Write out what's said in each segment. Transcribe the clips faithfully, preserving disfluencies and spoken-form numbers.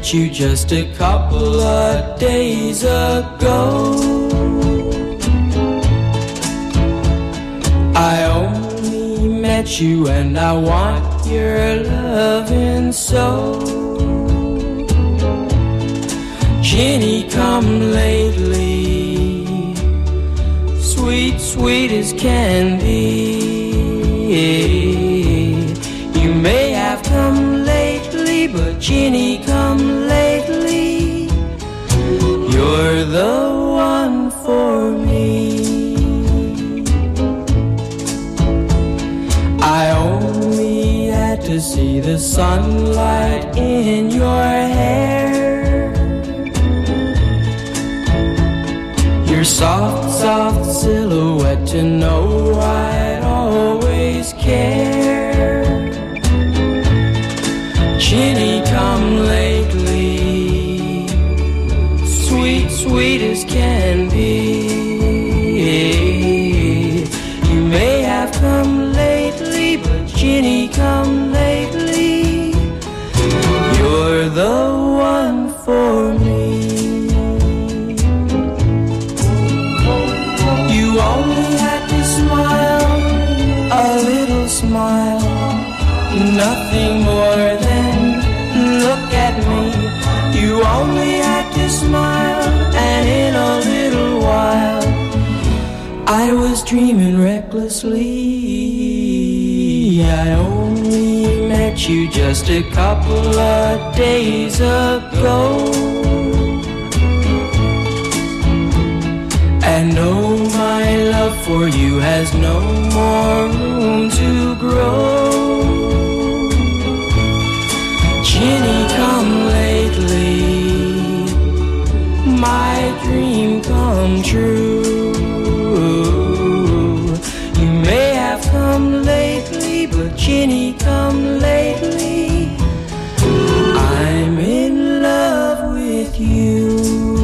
met you just a couple of days ago. I only met you and I want your loving so. Jenny, come lately, sweet, sweet as can be. You may have come lately, but Jenny, come lately. You're the one for me. I only had to see the sunlight in your hair. Your soft, soft silhouette to know I'd always care. Jenny, come lately, sweet, sweet as can be. You may have come lately, but Jenny, come lately. You're the one for me. You only had to smile, a little smile, nothing more than look at me. You only had to smile, and in a little while I was dreaming recklessly. I only met you just a couple of days ago. And no, my love for you has no more room to grow. Jenny, come lately, my dream come true. You may have come lately, but Jenny, come lately. I'm in love with you.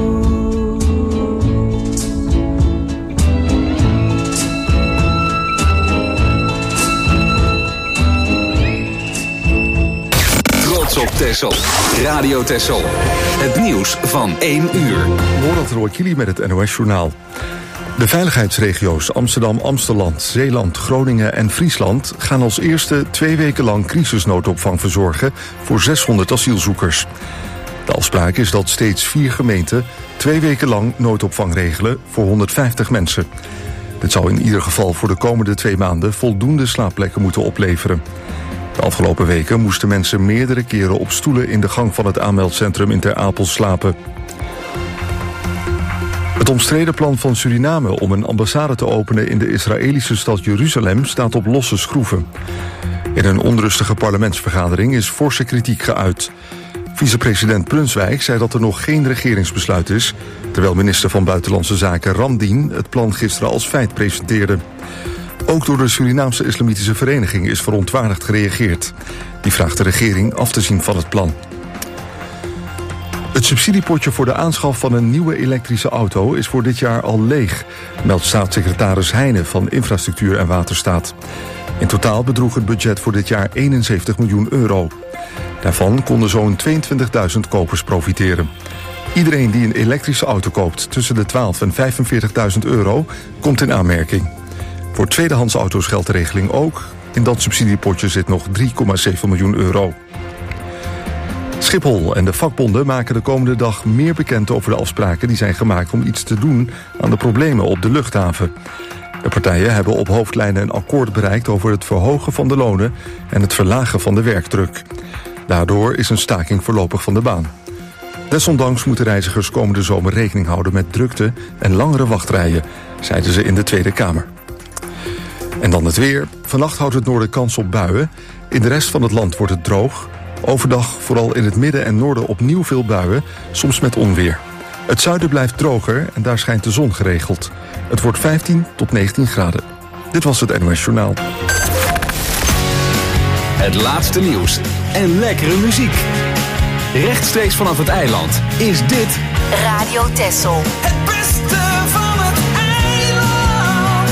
Op Texel. Radio Texel. Het nieuws van één uur. Ronald Roykili met het N O S-journaal. De veiligheidsregio's Amsterdam, Amsteland, Zeeland, Groningen en Friesland gaan als eerste twee weken lang crisisnoodopvang verzorgen voor zeshonderd asielzoekers. De afspraak is dat steeds vier gemeenten twee weken lang noodopvang regelen voor honderdvijftig mensen. Dit zou in ieder geval voor de komende twee maanden voldoende slaapplekken moeten opleveren. De afgelopen weken moesten mensen meerdere keren op stoelen in de gang van het aanmeldcentrum in Ter Apel slapen. Het omstreden plan van Suriname om een ambassade te openen in de Israëlische stad Jeruzalem staat op losse schroeven. In een onrustige parlementsvergadering is forse kritiek geuit. Vicepresident Brunswijk zei dat er nog geen regeringsbesluit is, terwijl minister van Buitenlandse Zaken Ramdien het plan gisteren als feit presenteerde. Ook door de Surinaamse Islamitische Vereniging is verontwaardigd gereageerd. Die vraagt de regering af te zien van het plan. Het subsidiepotje voor de aanschaf van een nieuwe elektrische auto is voor dit jaar al leeg, meldt staatssecretaris Heijnen van Infrastructuur en Waterstaat. In totaal bedroeg het budget voor dit jaar eenenzeventig miljoen euro. Daarvan konden zo'n tweeëntwintigduizend kopers profiteren. Iedereen die een elektrische auto koopt tussen de twaalf en vijfenveertigduizend euro komt in aanmerking. Voor tweedehands auto's geldt de regeling ook. In dat subsidiepotje zit nog drie komma zeven miljoen euro. Schiphol en de vakbonden maken de komende dag meer bekend over de afspraken die zijn gemaakt om iets te doen aan de problemen op de luchthaven. De partijen hebben op hoofdlijnen een akkoord bereikt over het verhogen van de lonen en het verlagen van de werkdruk. Daardoor is een staking voorlopig van de baan. Desondanks moeten reizigers komende zomer rekening houden met drukte en langere wachtrijen, zeiden ze in de Tweede Kamer. En dan het weer. Vannacht houdt het noorden kans op buien. In de rest van het land wordt het droog. Overdag vooral in het midden en noorden opnieuw veel buien, soms met onweer. Het zuiden blijft droger en daar schijnt de zon geregeld. Het wordt vijftien tot negentien graden. Dit was het N O S Journaal. Het laatste nieuws en lekkere muziek. Rechtstreeks vanaf het eiland is dit Radio Texel. Het beste van het eiland.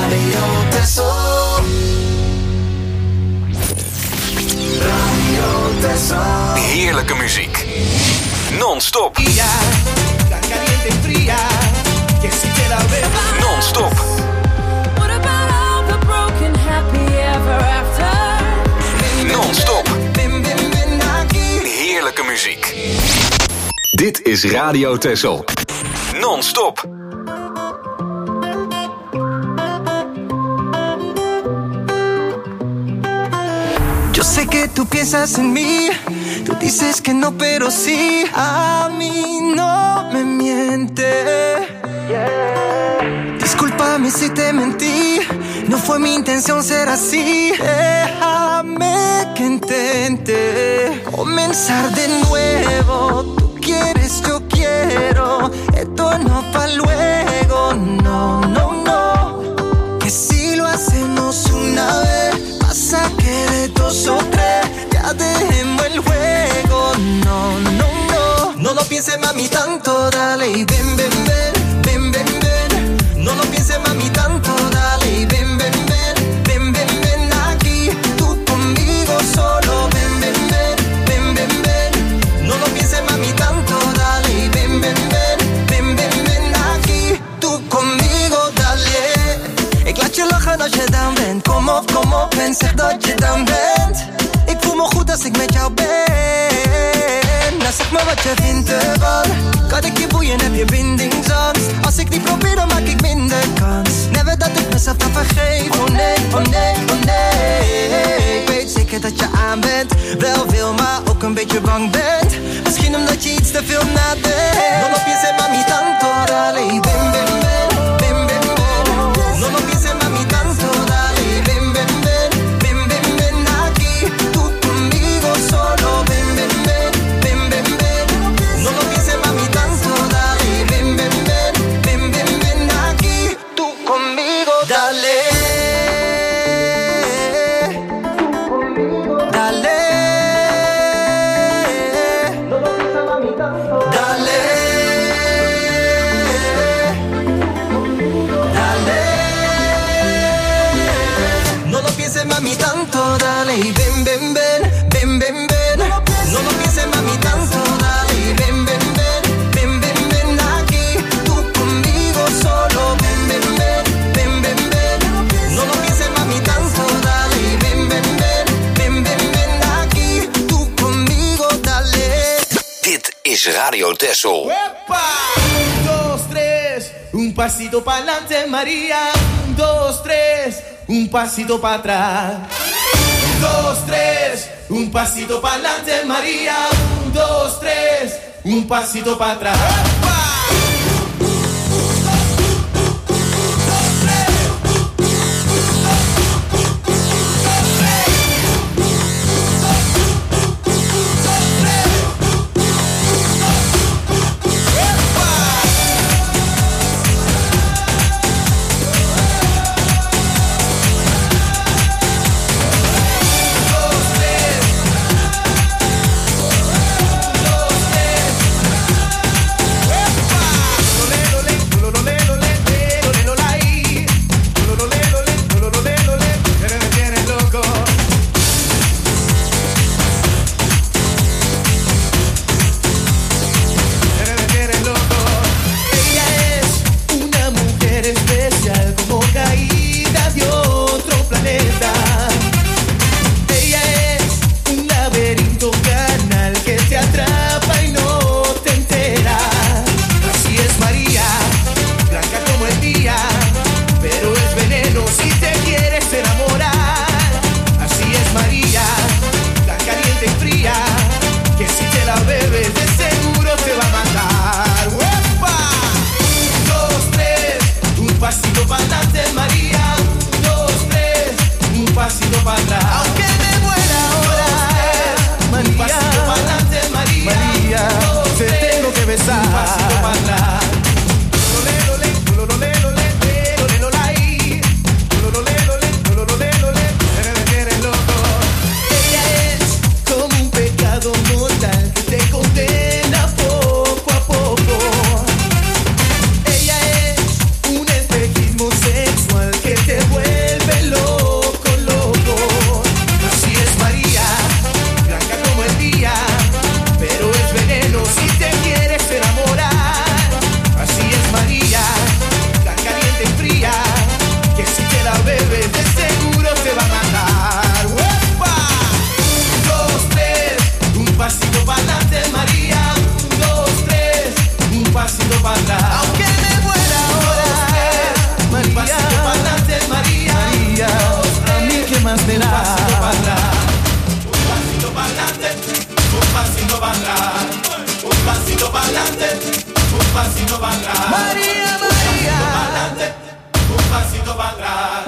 Radio Texel. Radio Heerlijke muziek. Non-stop. Non-stop. Non-stop. Heerlijke muziek. Dit is Radio Texel. Non-stop. Yo sé que tú piensas en mí, tú dices que no, pero sí. A mí no me miente. Discúlpame si te mentí, no fue mi intención ser así. Déjame que intente comenzar de nuevo. Tú quieres, yo quiero, esto no pa' luego. No, no, no, que si lo hacemos una vez, pasa que de dos o tres ya dejemos el juego. No, no, no, no lo pienses, mami, tanto. Dale y ven, ven, ven, ven, ven, ven. No lo pienses, mami, tanto. Dale y ven, ven, ven, ven, ven, ven. Aquí, tú conmigo solo. Ven, ven, ven, ven, ven, ven. No lo pienses, mami, tanto. Dale y ven, ven, ven, ven, ven, ven. Aquí, tú conmigo, dale. Ik laat je lachen als je dan bent. Kom op, kom op en zeg dat je dan bent. Ik voel me goed als ik met jou ben. Nou zeg maar wat je vindt ervan. Kan ik je boeien, heb je bindingsangst. Als ik niet probeer, dan maak ik minder kans. Never dat ik mezelf dan vergeef. Oh nee, oh nee, oh nee. Ik weet zeker dat je aan bent. Wel wil, maar ook een beetje bang bent. Misschien omdat je iets te veel nadenkt. No lo pienses, mami, tanto. Dale y ven, ven, ven. Ven, ven, ven. No lo pienses, mami, tanto. Dale y ven, ven, ven. Ven, ven, ven. Aquí, tú conmigo solo. Ven, ven, ven. Ven, ven, ven. No lo pienses, mami, tanto. Dale y ven, ven, ven. Ven, ven, ven. Aquí, tú conmigo. Dale. Dale. Dale. Dale. No lo pienses, mami, tanto. Dale y ven, ven, ven. Ven, ven, ven. No lo pienses, mami, tanto. Dale y ven, ven, ven. Ven, ven, ven. Aquí, tú conmigo solo. Ven, ven, ven. Ven, ven, ven. No lo pienses, mami, tanto. Dale y ven, ven, ven. Ven, ven, ven. Aquí, tú conmigo, dale. Dit is Radio Texel. ¡Epa! Un, dos, tres, un pasito para adelante, María. Un, dos, tres, un pasito para atrás. Un, dos, tres, un pasito para adelante, María. Un, dos, tres, un pasito para atrás. ¡Epa!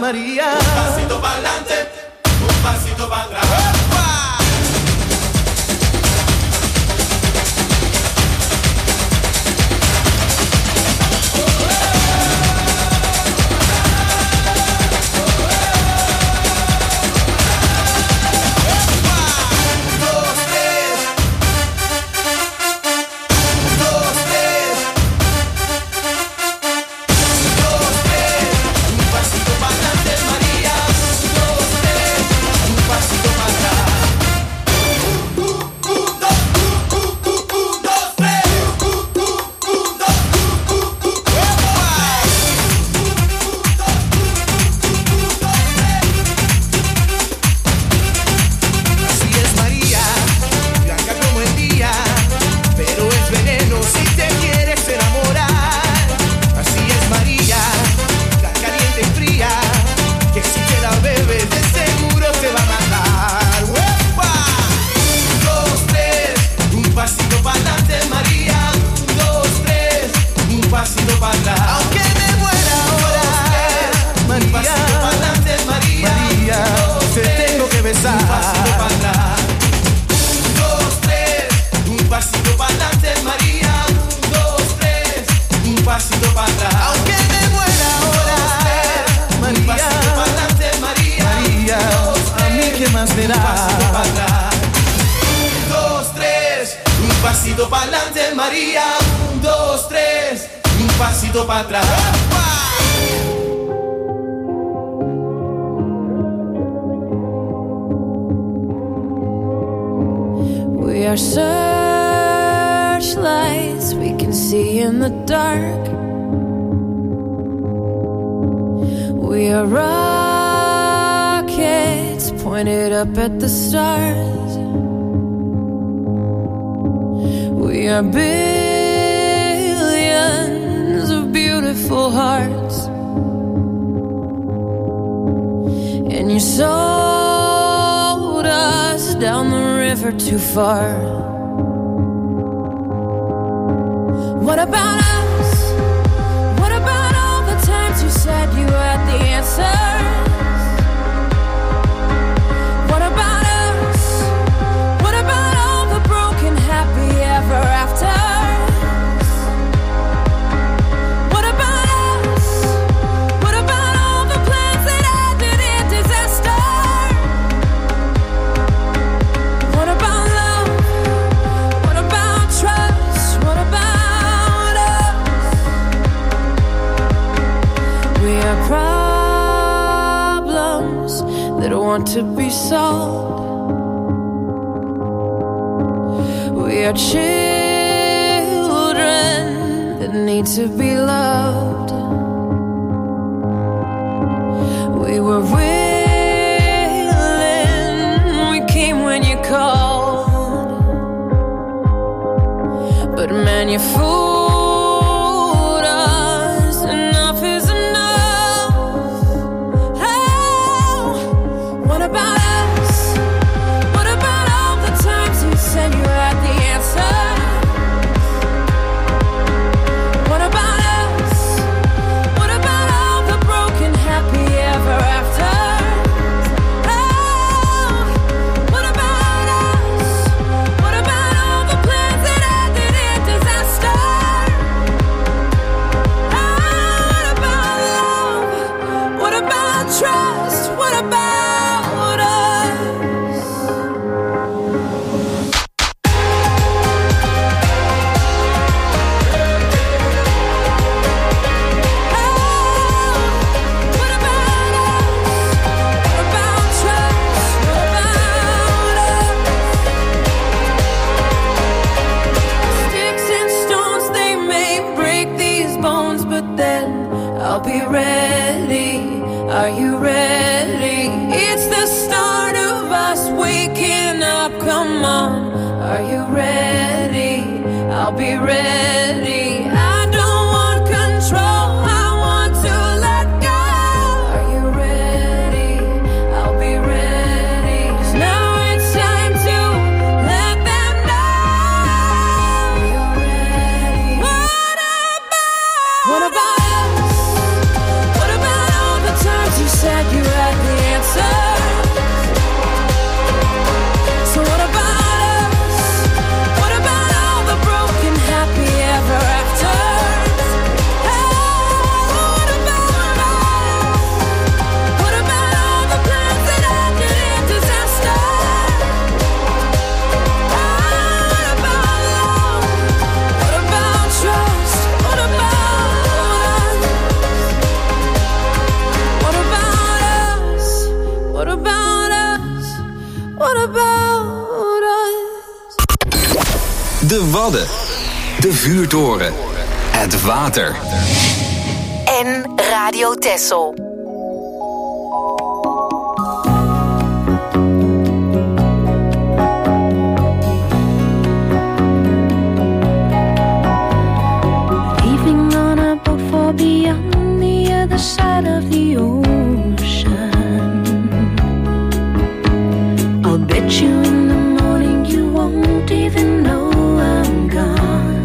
María. Un pasito para adelante, un pasito para atrás. We are searchlights we can see in the dark. We are rockets pointed up at the stars. We are billions of beautiful hearts. And you sold us down the river too far. What about us? What about all the times you said you had the answers? What about us? What about all the broken happy ever afters? What about us? What about all the plans that ended in disaster? What about love? What about trust? What about us? We are problems that want to be solved. We are children that need to be loved. We were willing, we came when you called. But man, you fooled us. Enough is enough. Oh, what about us? What about all the times you said you had the answer? What about us? What about all the broken happy ever afters? Oh, what about us? What about all the plans that ended in disaster? Oh, what about love? What about trust? What about us? What about us? What about trust? What about us? Sticks and stones, they may break these bones, but then I'll be ready. Are you ready? It's the start of us waking up. Come on. Are you ready? I'll be ready. I don't want control. I want to let go. Are you ready? I'll be ready. 'Cause now it's time to let them know. Are you ready? What about? What about us? What about all the times you said De Wadden. De vuurtoren. Het water. En Radio Texel. Leaving on a boat for beyond the other side of the ocean. I'll bet you in the morning you won't even know I'm gone.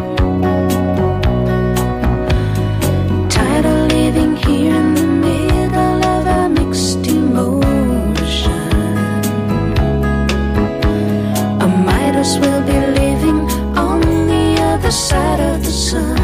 Tired of living here in the middle of a mixed emotion. I might as well be living on the other side of the sun.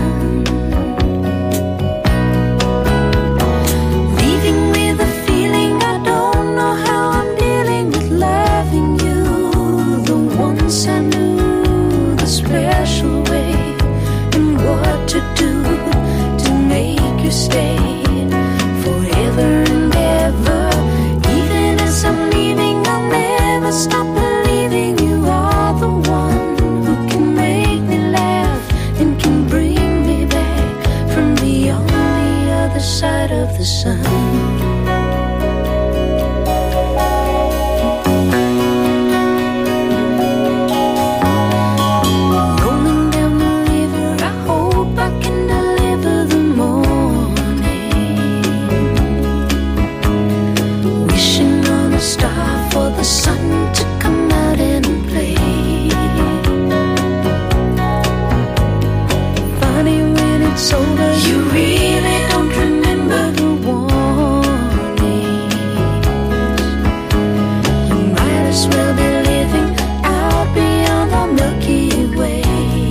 Leaving with a feeling I don't know how I'm dealing with loving you. The once I knew the special way and what to do to make you stay forever and ever. Even as I'm leaving, I'll never stop believing you are the one who can make me laugh and can bring me back from beyond the other side of the sun. Rolling down the river, I hope I can deliver the morning. Wishing on a star for the sun to come out and play. Funny when it's over, you really don't remember the warnings. You might as well be living out beyond the Milky Way.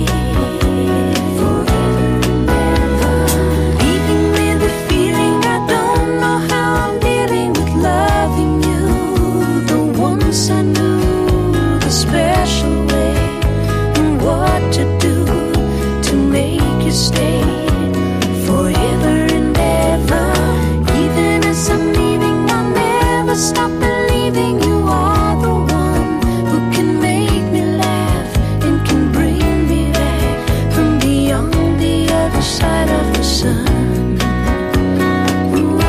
Forever and ever. Leaving with the feeling I don't know how I'm dealing with loving you. The once I knew the special way and what to do to make you stay forever and ever. Even as I'm leaving, I'll never stop believing you are the one who can make me laugh and can bring me back from beyond the other side of the sun. Ooh.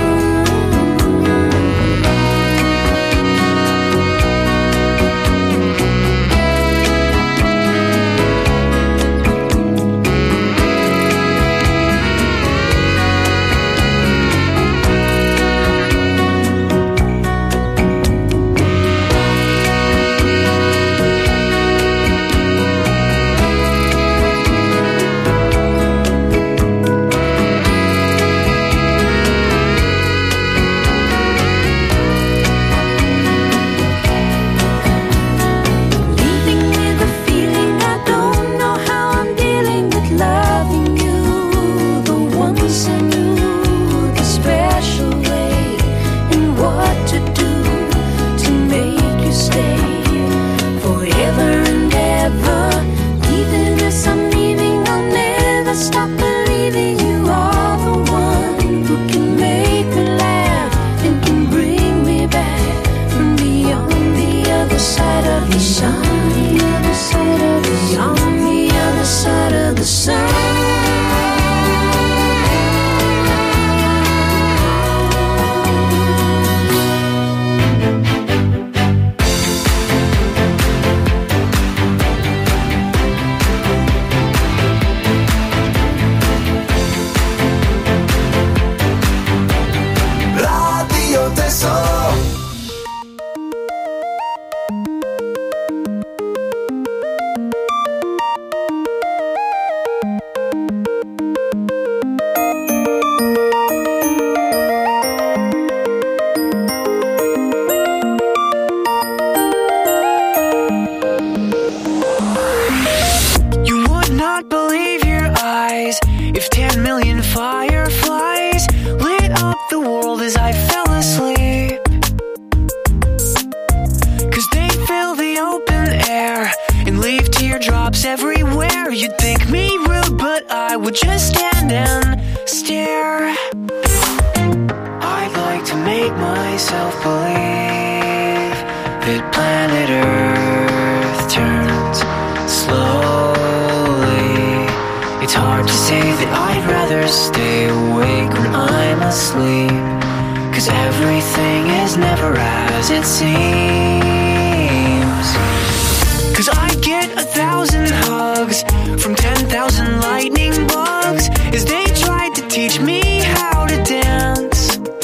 Leaving with a feeling I don't know how I'm dealing with loving you. The once I knew the special way and what to do to make you stay forever and ever. Even as I'm leaving, I'll never stop believing you are the one who can make me laugh and can bring me back from beyond the other side of the sun. The other side of the sun. The other side of the sun. Radio Texel. You would not believe your eyes if ten million fireflies lit up the world as I fell asleep. 'Cause they fill the open air and leave teardrops everywhere. You'd think me rude, but I would just stand and stare. I'd like to make myself believe that planet Earth turns slow hard to say that I'd rather stay awake when I'm asleep, 'cause everything is never as it seems. 'Cause I get a thousand hugs from ten thousand lightning bugs as they tried to teach me how to dance.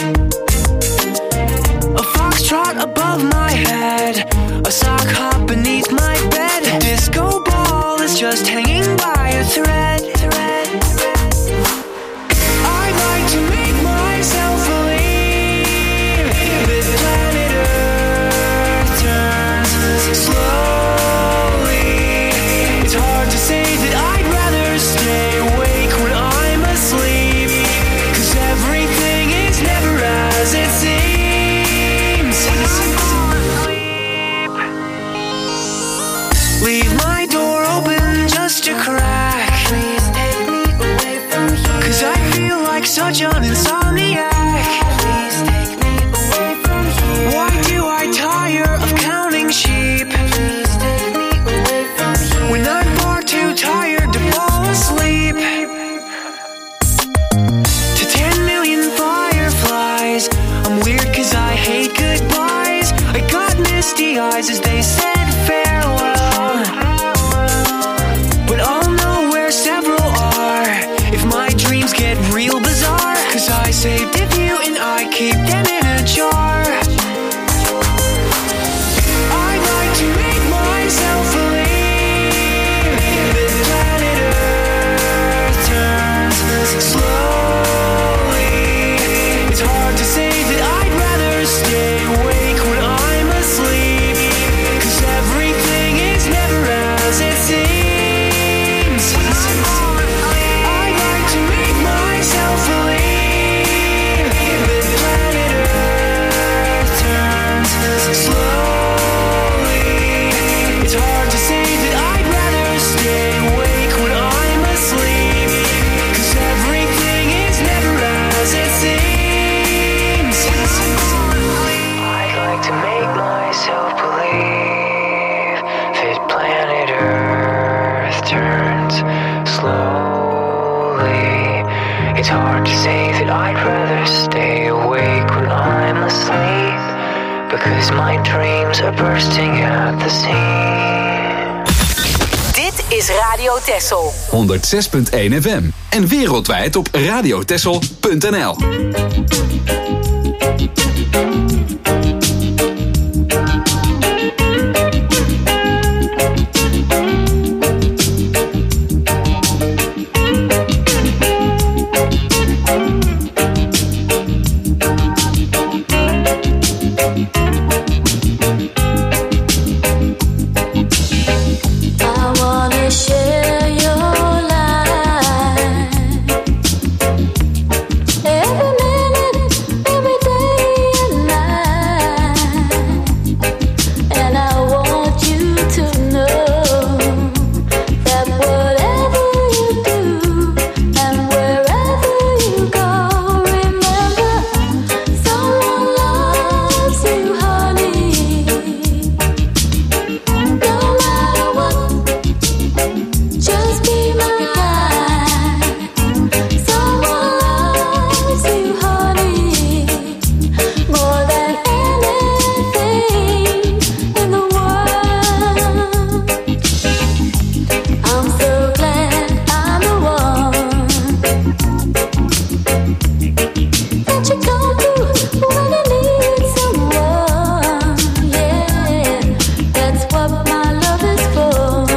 A foxtrot above my head, a sock hop beneath my bed. A disco ball is just hanging by a thread. I like to make myself believe that planet Earth turns slowly. It's hard to say that I'd rather stay awake when I'm asleep, 'cause everything is never as it seems. Leave my door open just a crack, 'cause I feel like such an insomniac. Why do I tire of counting sheep when I'm far too tired to fall asleep? To ten million fireflies, I'm weird 'cause I hate goodbyes. I got misty eyes as they said farewell, but I'll know where several are if my dreams get real bizarre, 'cause I saved a few and I keep them in a jar. I like to make myself believe that planet Earth turns slowly. It's hard to say that I'd rather stay awake when I'm asleep, 'cause everything is never as it seems. I like to make myself believe that planet Earth turns slowly. It's hard to say that I'd rather stay awake when I'm asleep, 'cause everything is never as it seems. I'd like to make myself believe that planet Earth turns slowly. It's hard to say that I'd rather stay awake when I'm asleep, because my dreams are bursting at the seams. Dit is Radio Texel. honderdzes punt één F M en wereldwijd op radiotexel punt n l. I wanna share your life. Every minute, every day and night. And I want you to know that whatever you do and wherever you go, remember someone loves you, honey. No matter what, just be my guide. Someone loves you, honey, more than anything in the world. I'm so glad I'm the one that you go to when you need someone. Yeah, that's what my love is for.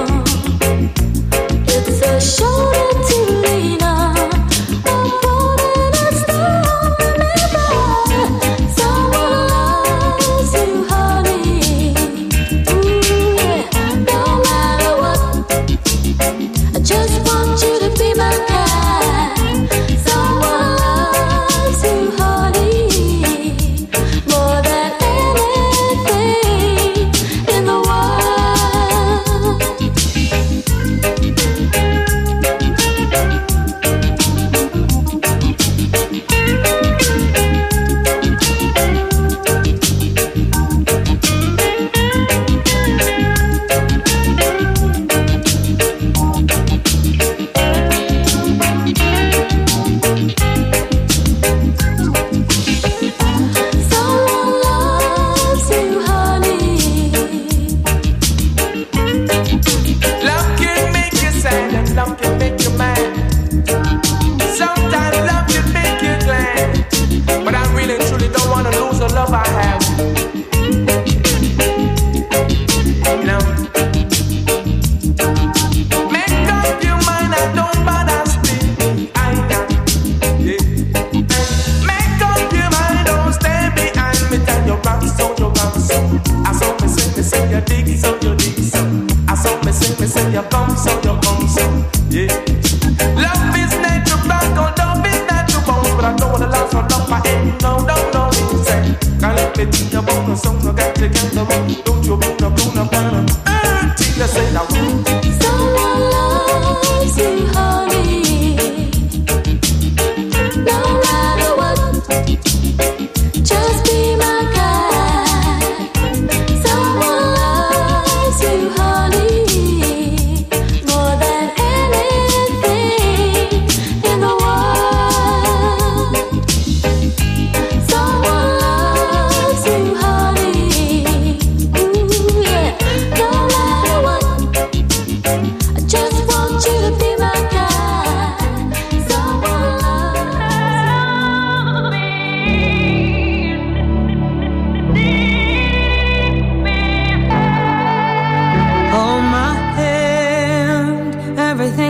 It's a shoulder to lean on, a boat and a storm. Remember, someone loves you, honey. Ooh, yeah, no matter what, I just want you to be my guide. Someone loves you, honey, more than anything in the world.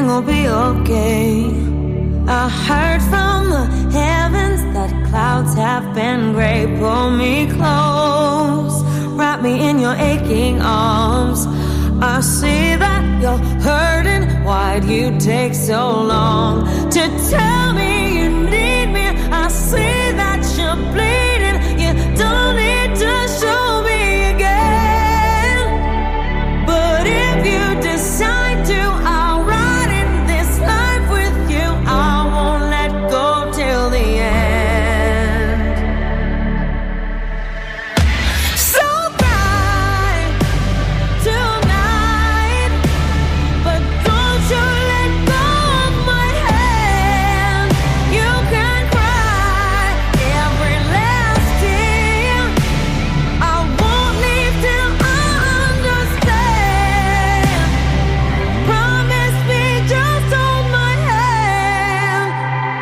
will be okay. I heard from the heavens that clouds have been gray. Pull me close, wrap me in your aching arms. I see that you're hurting. Why'd you take so long to tell me you need me? I see that you're bleeding. You don't need to show me again. But if you decide to, I'll ride in this life with you. I won't let go till the end. So bright tonight, but don't you let go of my hand. You can cry every last tear. I won't leave till I understand. Promise me, just hold my hand.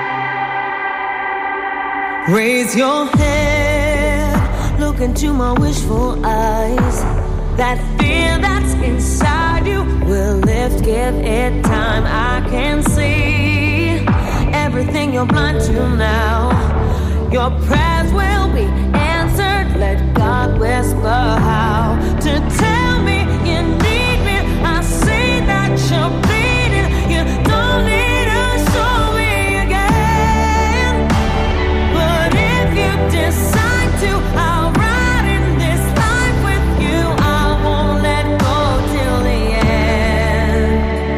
Raise your head, look into my wishful eyes. That fear that's inside you will lift, give it time. I can see everything you're blind to now. Your prayers will be answered. Let God whisper how to tell me you need me. I see that you're bleeding. You don't need to show me again. But if you decide to, I'll ride in this life with you. I won't let go till the end.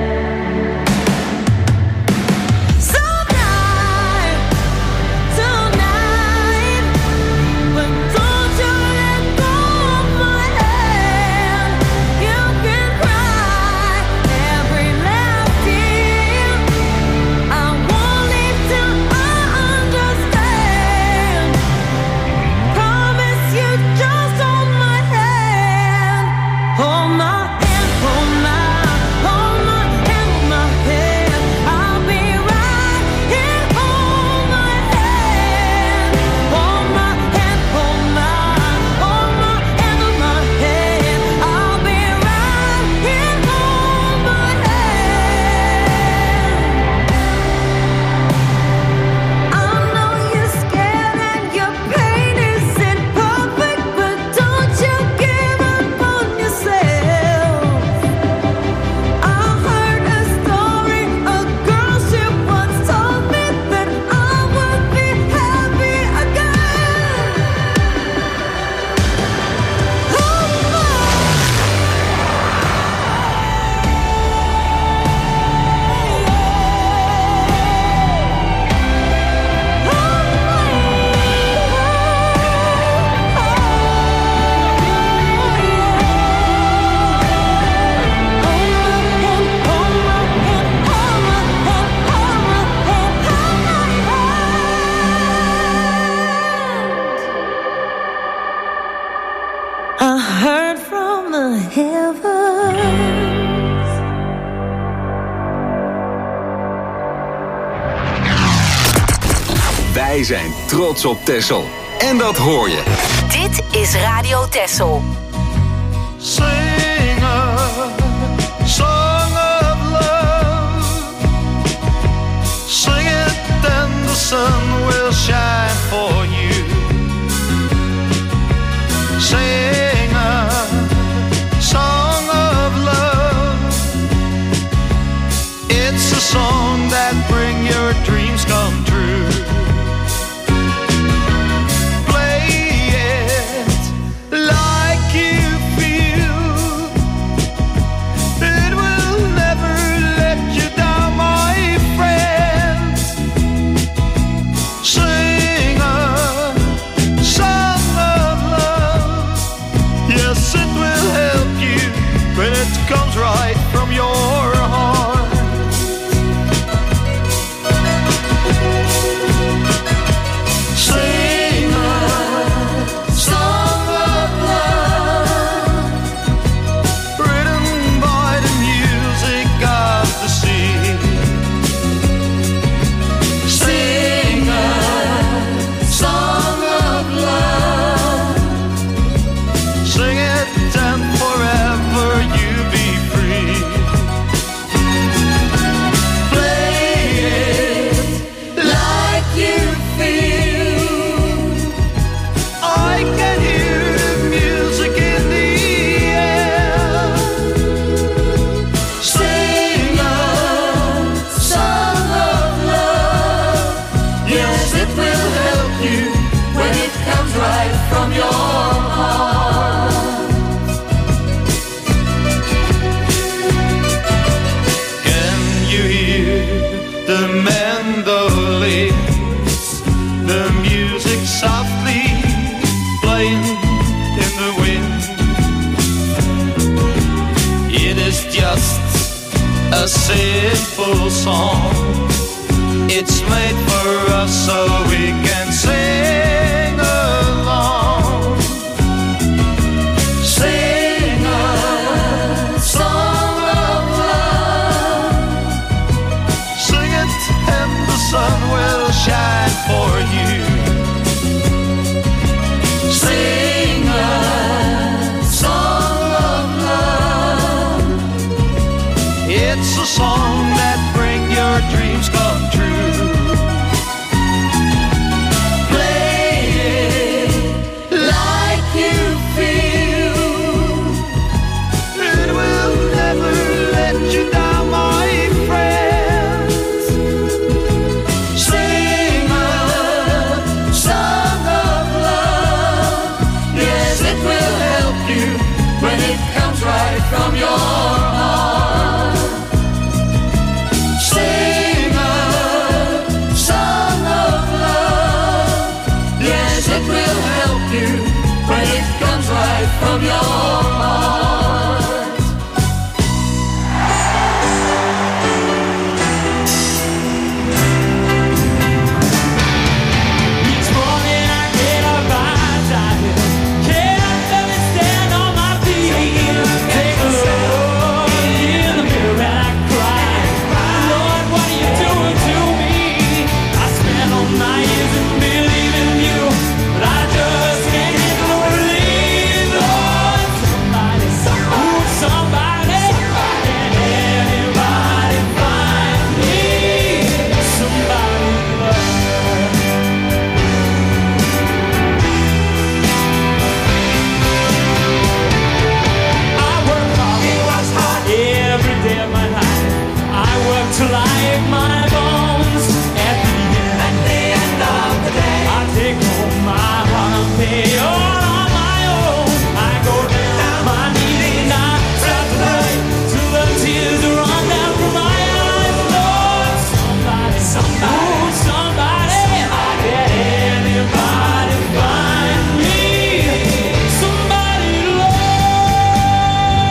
So bright tonight, but don't you let go of my hand. You can cry every last tear. I won't leave till I understand. Promise you, just hold my hand. Hold my hand, hold my, hold my hand, hold my hand. I'll be right here. Hold my hand, hold my hand, hold my, hold my hand, hold my hand. I'll be right here. Hold my hand. I know you're scared and your pain isn't perfect, but don't you give up on yourself. I heard a story, a girl she once told me that I would be happy again. Hold my I heard from the heavens. Wij zijn trots op Texel. En dat hoor je. Dit is Radio Texel. Sing a song of love. Sing it, then the sun will shine for you. Sing a song of love. It's a song that bring your dreams come true. Play it like you feel. It will never let you down, my friend. Sing a song of love. Yes, it will help you when it comes right from your heart. the mandolins, the music softly playing in the wind. It is just a simple song. It's made for us so we can sing along. Sing a song of love. Sing it and the sun will shine for you. Sing a song of love. It's a song that brings your dreams come true. From your heart, sing a song of love. Yes, it will help you when it comes right from your heart. Each morning I get up, I die. Can't let me stand on my feet. Like my bones at the end, at the end of the day, I take home my heart and pay all on my own. I go down my knees and I pray till the tears run down from my eyes. Lord, somebody, somebody, ooh, somebody, can anybody find me? Somebody,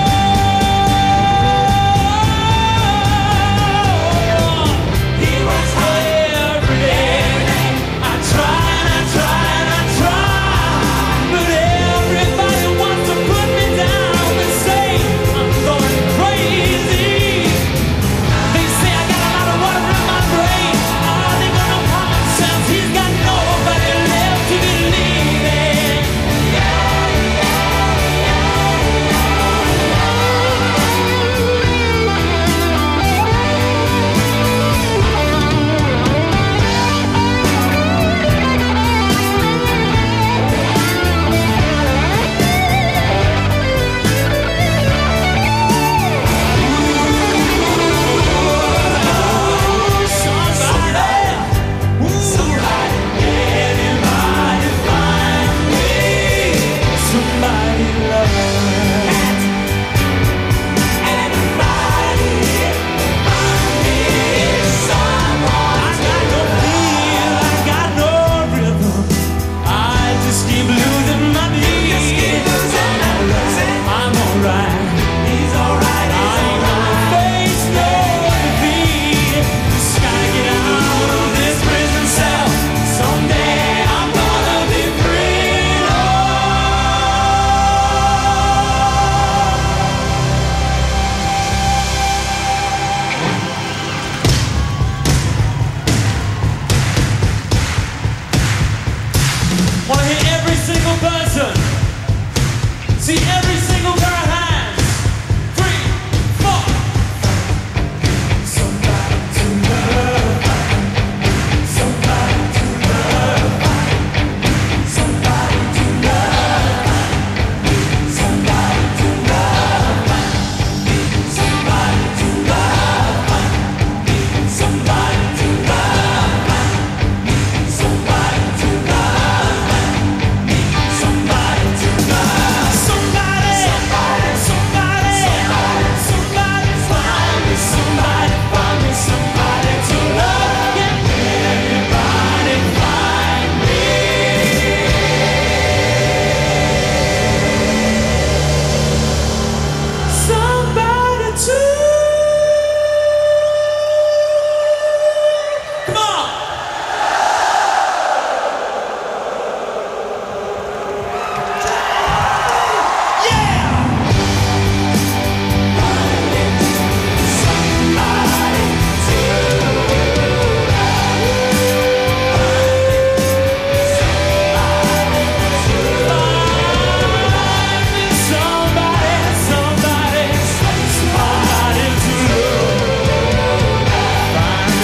Lord. He was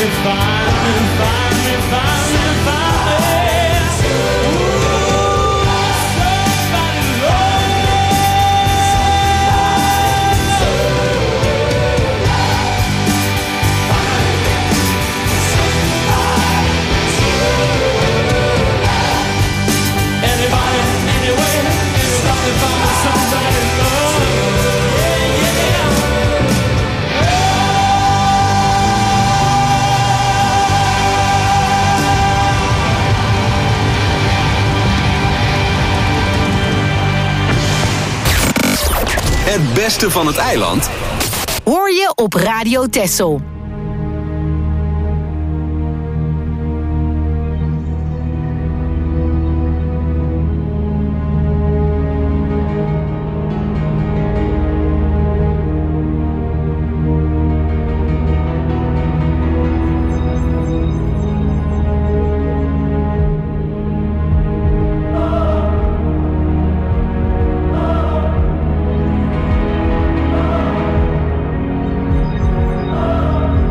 me, find me, find me, find me, find me. Ooh, somebody love me. Anybody, anywhere, anybody find me somebody love. Yeah, yeah. Het beste van het eiland Hoor je op Radio Texel. Oh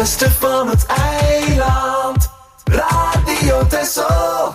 beste van het eiland. Radio Texel.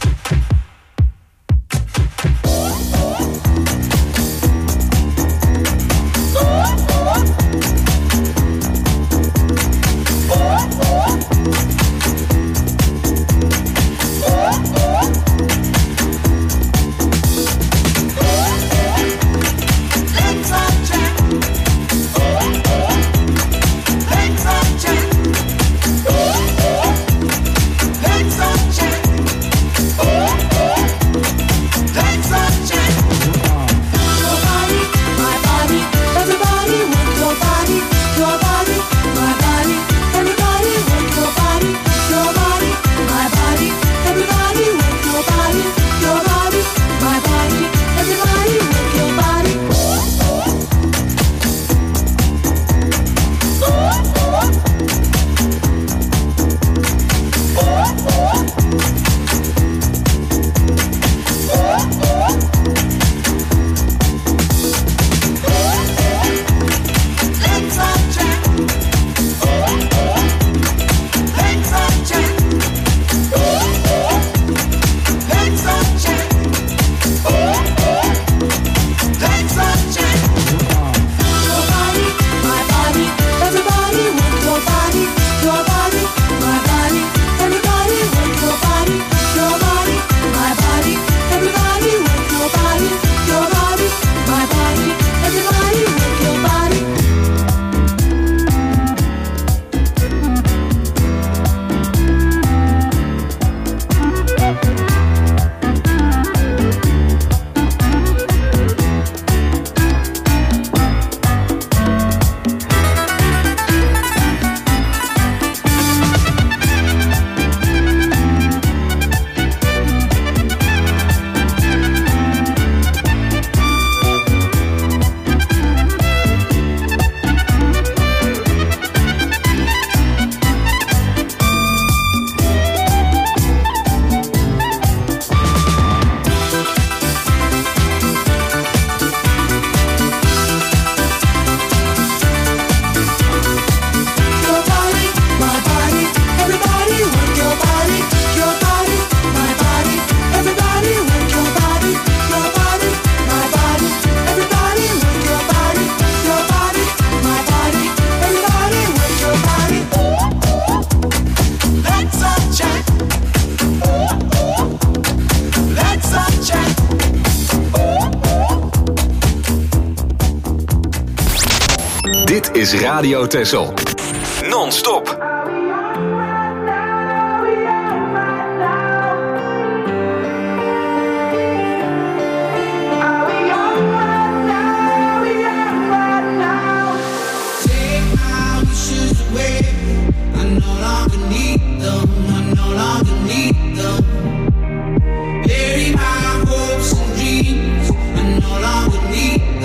Dit is Radio Texel. Non-stop.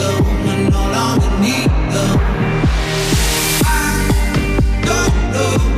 No longer need them. I don't know.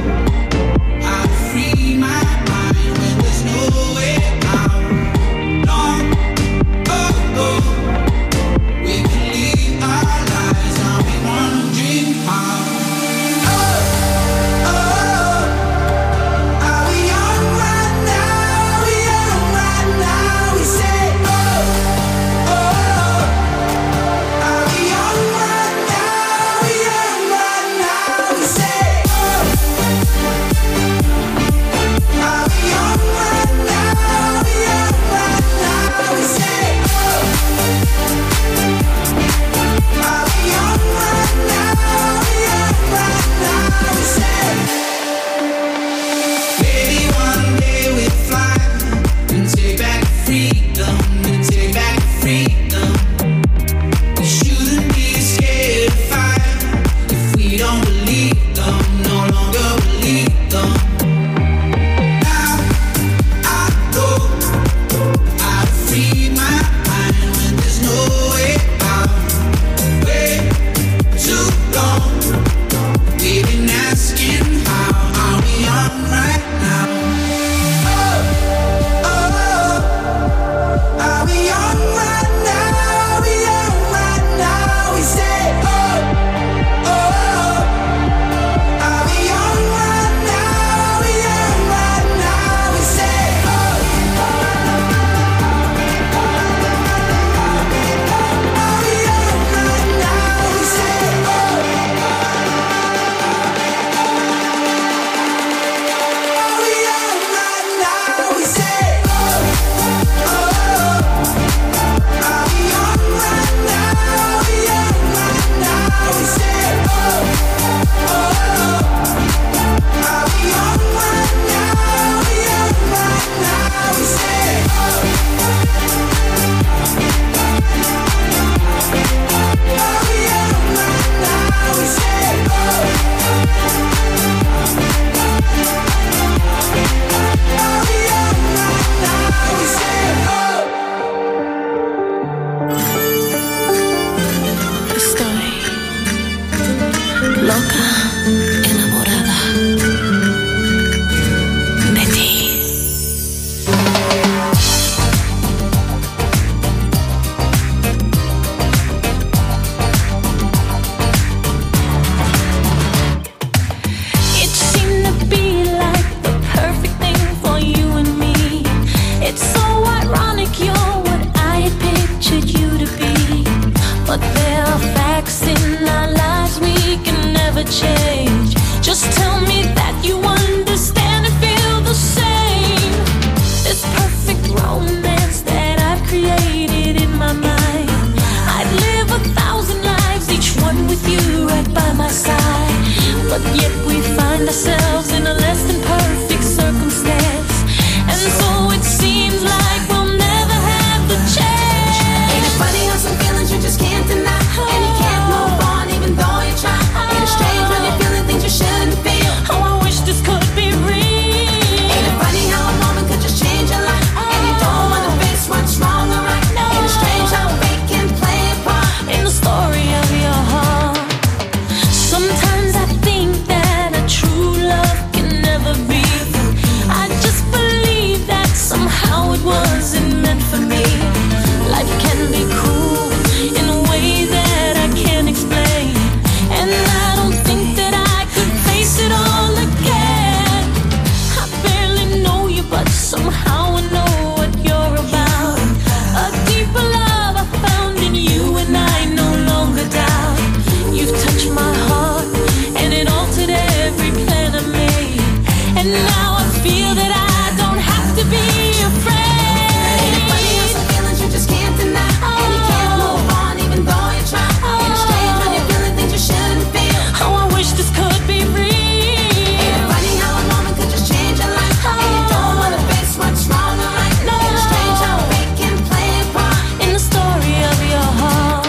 but there are facts in our lives we can never change. Just tell me that you understand and feel the same. This perfect romance that I've created in my mind, I'd live a thousand lives, each one with you right by my side. But yet we find ourselves in a less than perfect circumstance, and so it seems like we'll never have the chance. Ain't it funny how some feelings you just can't deny, and you can't move on even though you try. Ain't it strange when you're feeling things you shouldn't feel? Oh, I wish this could be real. Ain't it funny how a moment could just change your life, and you don't want to face what's wrong or right? No. Ain't it strange how fate can play a part in the story of your heart? Sometimes I think that a true love can never be. I just believe that somehow it wasn't meant for me. Life can be cruel in a way that I can't explain, and I don't think that I could face it all again. I barely know you, but somehow I know what you're about. A deeper love I found in you, and I no longer doubt. You've touched my heart, and it altered every plan I made, and now I feel that I don't have to be afraid. Ain't it funny how some feelings you just can't deny, and you can't move on even though you try. Ain't it strange when you're feeling things you shouldn't feel? Oh, I wish this could be real. Ain't it funny how a moment could just change your life, and you don't want to face what's wrong or right? No. Ain't it strange how fate can play a part In the story of your heart,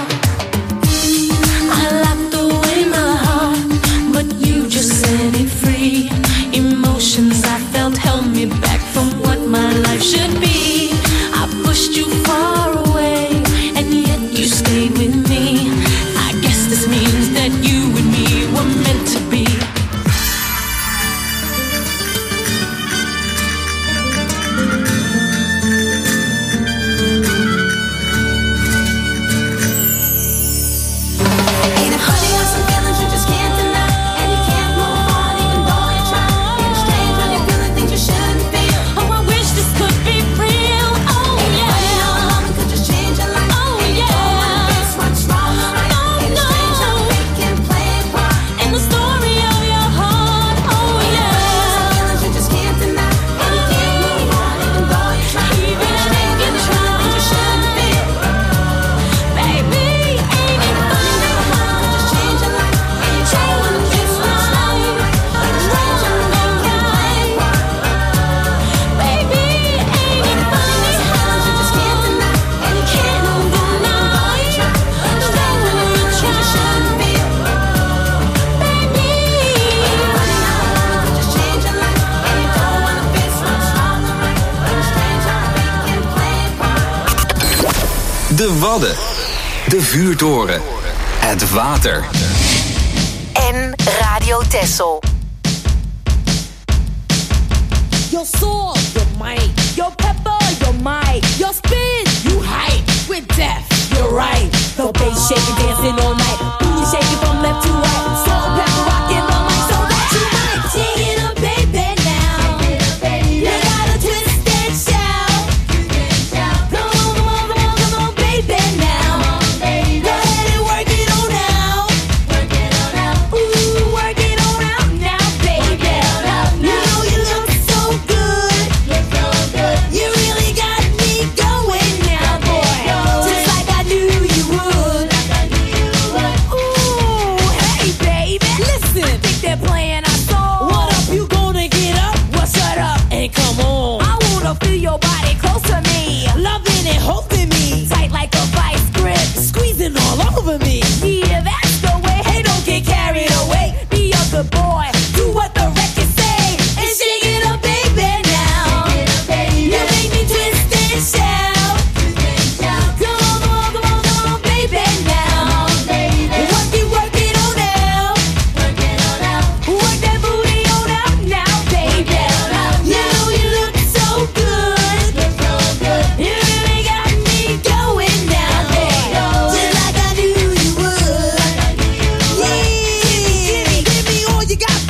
I locked away my heart, but you just set it free. Emotions I felt held me back from what my life should be. I pushed you far away, and yet you stayed with me. I guess this means that you and me were meant to be. Ain't it funny how some feelings you just can't deny, and you can't move on even though you try. Ain't it strange when you're feeling things you shouldn't feel? Oh, I wish this could be real. Oh, Ain't it funny how a yeah. moment could just change your life, Oh, and you don't want to yeah. face what's wrong or right? No, Ain't it strange how no. fate can play a part In the story of your heart, oh Ain't it funny how some yeah. feelings you just can't deny, and you can't move on even though you try. Ain't it strange when you're feeling things you shouldn't feel? Baby, ain't it funny How a moment could just change your life, and you don't want to face what's wrong or right? Ain't it strange how fate can play a part Baby, ain't it funny how you just can't deny, and you can't move on even though you try. Ain't it strange when you're feeling things you shouldn't feel? baby? Ain't it funny how a moment could just change your life, and you don't want to face what's wrong or right? Ain't it strange how fate can play a part De Wadden. De vuurtoren. Het water. En Radio Texel. Your sword, your might, your pepper, your might, your spin, you hype. With death, you're right. The bass shaking, dancing all night. Booty shaking from left to right. Salt, pepper, rocking the mic, so that you might take it up, baby, now. You gotta twist and shout. Come on, come on, come on, come on, baby, now. Go ahead and work it on out. Ooh, work it on out now, baby. You know you look so good. You really got me going now, boy. Just like I knew you would. Ooh, hey, baby, listen. I think they're playing our song. What up, you gonna get up? Well, shut up and come on. I wanna feel your body close to me, loving and holding me, tight like a vice grip, squeezing all over me. Yeah, that's the way. Hey, don't get carried away. Be a good boy. Do what the record say and shake it up, baby, now. You make me twist and shout. Come on, come on, come on, come on, baby, now. Work it, work it on out. Work that booty on out now, baby. You know you look so good. You really got me going now, baby. Just like I knew you would. Yeah, give me, give me all you got,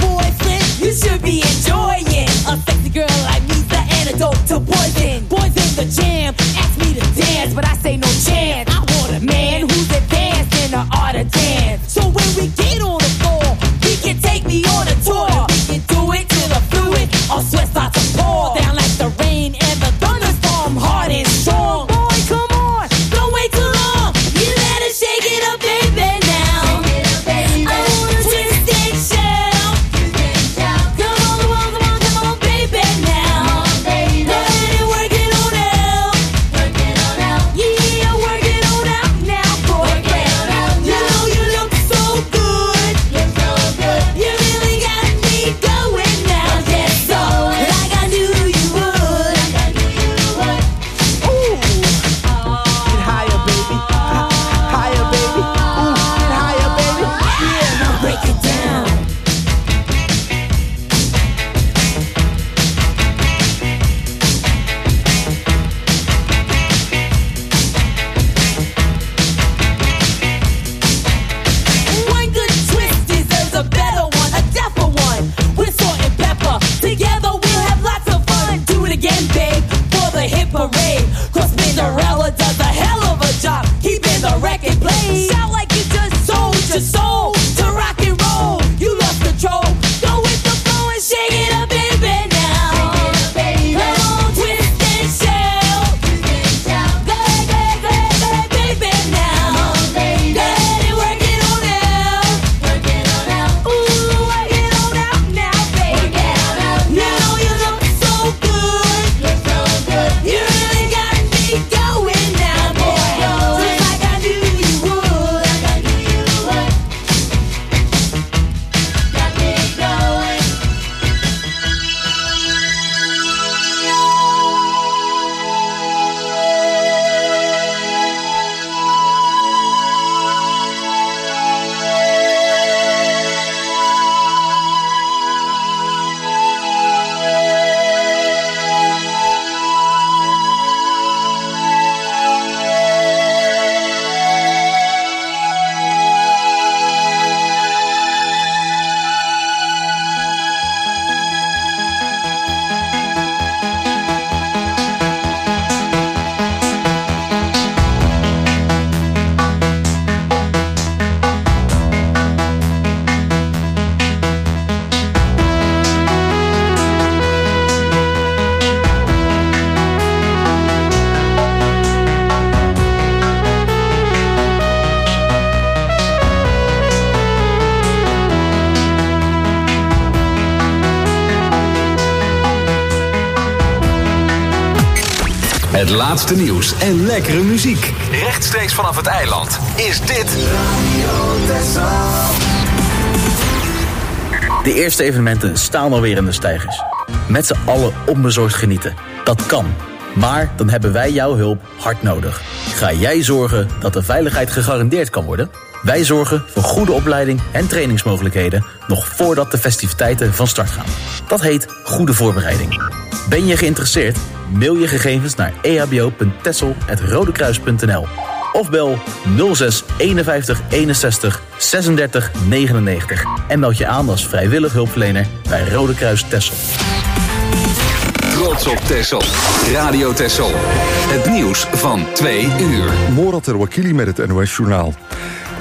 Het laatste nieuws en lekkere muziek. Rechtstreeks vanaf het eiland is dit Radio Texel. De eerste evenementen staan alweer in de steigers. Met z'n allen onbezorgd genieten. Dat kan. Maar dan hebben wij jouw hulp hard nodig. Ga jij zorgen dat de veiligheid gegarandeerd kan worden? Wij zorgen voor goede opleiding en trainingsmogelijkheden nog voordat de festiviteiten van start gaan. Dat heet goede voorbereiding. Ben je geïnteresseerd? Mail je gegevens naar e h b o punt texel apenstaartje rodekruis punt n l of bel nul zes eenenvijftig eenenzestig zesendertig negenennegentig en meld je aan als vrijwillig hulpverlener bij Rode Kruis Texel. Trots op Texel. Radio Texel. Het nieuws van twee uur. Morat El Wakili met het N O S Journaal.